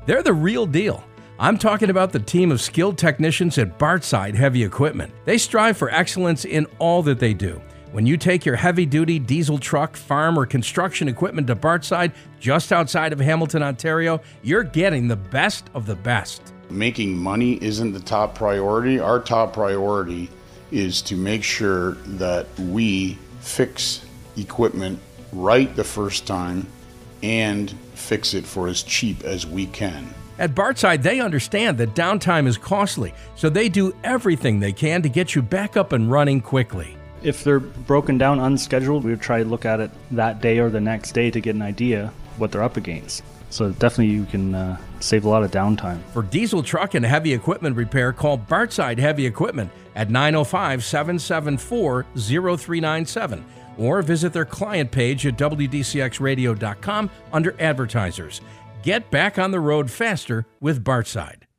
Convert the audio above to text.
They're the real deal. I'm talking about the team of skilled technicians at Bartside Heavy Equipment. They strive for excellence in all that they do. When you take your heavy-duty diesel truck, farm, or construction equipment to Bartside, just outside of Hamilton, Ontario, you're getting the best of the best. Making money isn't the top priority. Our top priority is to make sure that we fix equipment right the first time and fix it for as cheap as we can. At Bartside, they understand that downtime is costly, so they do everything they can to get you back up and running quickly. If they're broken down unscheduled, we would try to look at it that day or the next day to get an idea what they're up against. So definitely you can save a lot of downtime. For diesel truck and heavy equipment repair, call Bartside Heavy Equipment at 905-774-0397 or visit their client page at WDCXradio.com under advertisers. Get back on the road faster with Bartside.